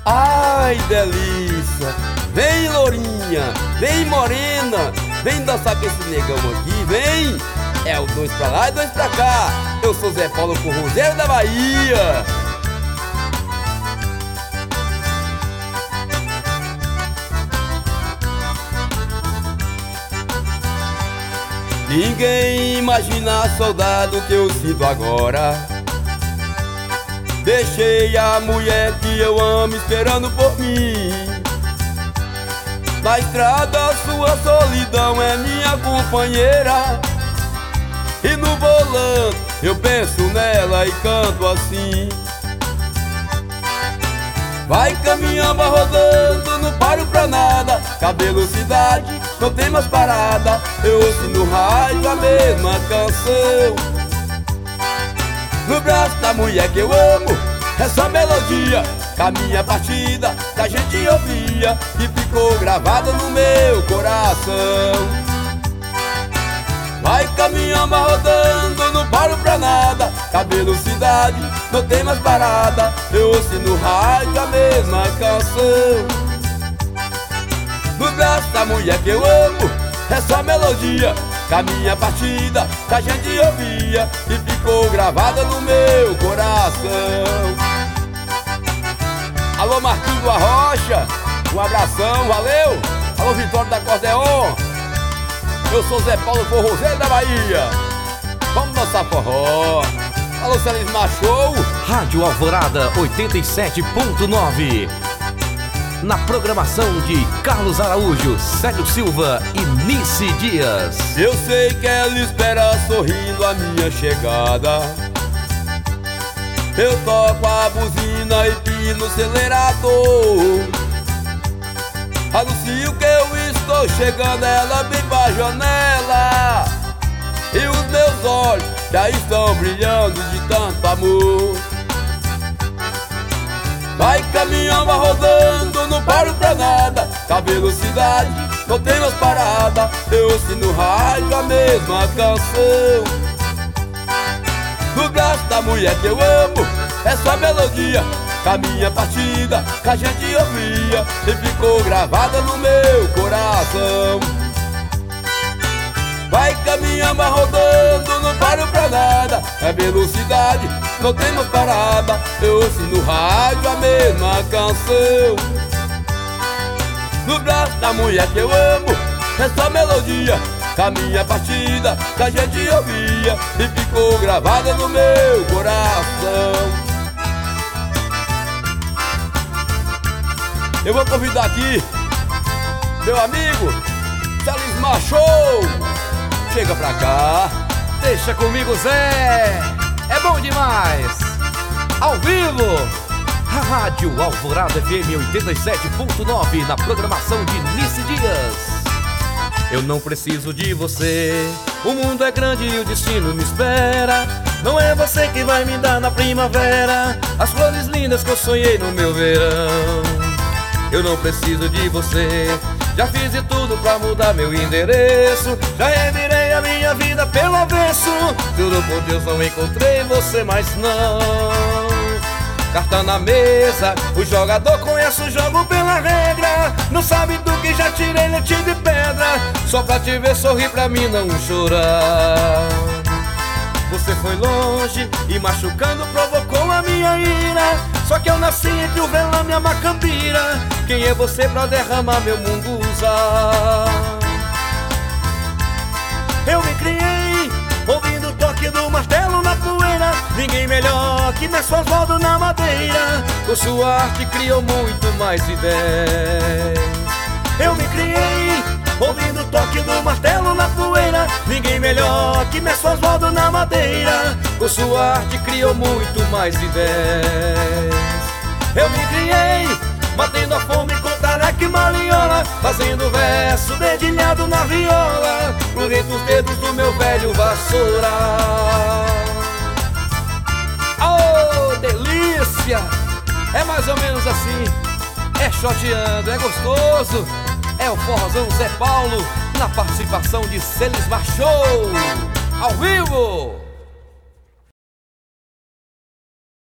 Ai, delícia! Vem, lourinha, vem, morena, vem dançar com esse negão aqui, vem! É o 2 pra lá e 2 pra cá. Eu sou Zé Paulo Forrozeiro da Bahia. Ninguém imagina a saudade que eu sinto agora. Deixei a mulher que eu amo esperando por mim. Na estrada sua solidão é minha companheira. E no volante eu penso nela e canto assim. Vai caminhando, rodando, não paro pra nada. Com a velocidade não tem mais parada. Eu ouço no rádio a mesma canção. No braço da mulher que eu amo, essa melodia, com a minha partida, que a gente ouvia, que ficou gravada no meu coração. Vai caminhando, rodando, não paro pra nada. Com a velocidade não tem mais parada. Eu ouço no rádio a mesma canção. No braço da mulher que eu amo, essa melodia, com a minha partida, que a gente ouvia, e ficou gravada no meu coração. Alô, Marquinhos do Arrocha, um abração, valeu. Alô, Vitório da Acordeon. Eu sou Zé Paulo Forrozeiro da Bahia. Vamos dançar forró. Alô, Celismar Show. Rádio Alvorada 87.9. Na programação de Carlos Araújo, Célio Silva e Nice Dias. Eu sei que ela espera sorrindo a minha chegada. Eu toco a buzina e pino o acelerador. Anuncio que eu estou chegando, ela vem pra janela. E os meus olhos já estão brilhando de tanto amor. Vai caminhando, rodando, não paro pra nada. Com a velocidade não tem mais parada. Eu ouço no rádio a mesma canção. No braço da mulher que eu amo, essa melodia, com a minha partida, que a gente ouvia, e ficou gravada no meu coração. Vai caminhando, rodando, não paro pra nada. É velocidade, não tem mais parada. Eu ouço no rádio a mesma canção. No braço da mulher que eu amo, essa melodia, com a minha partida, que a gente ouvia, e ficou gravada no meu coração. Eu vou convidar aqui meu amigo Celismar Show. Chega pra cá. Deixa comigo, Zé. É bom demais. Ao vivo. A Rádio Alvorada FM 87.9 na programação de Nice Dias. Eu não preciso de você. O mundo é grande e o destino me espera. Não é você que vai me dar na primavera as flores lindas que eu sonhei no meu verão. Eu não preciso de você. Já fiz de tudo pra mudar meu endereço. Já revirei a minha vida pelo avesso. Juro por Deus, não encontrei você, mas não. Carta na mesa, o jogador conhece o jogo pela regra. Não sabe do que já tirei leite de pedra. Só pra te ver sorrir, pra mim não chorar. Você foi longe e machucando provocou a minha ira. Só que eu nasci entre o velame e a macambira. Quem é você pra derramar meu munguzá? Eu me criei ouvindo o toque do martelo na poeira. Ninguém melhor que Mestre Osvaldo na madeira. Com sua arte criou muito mais ideias. Eu me criei ouvindo o toque do martelo na poeira. Ninguém melhor que Mestre Osvaldo na madeira. Com sua arte criou muito mais ideias. Eu me criei batendo a fome com tareca e maliola, fazendo verso dedilhado na viola, pro rei dos dedos do meu velho vassoura. Oh, delícia! É mais ou menos assim. É choteando, é gostoso. É o forrozão Zé Paulo, na participação de Celismar Show, ao vivo.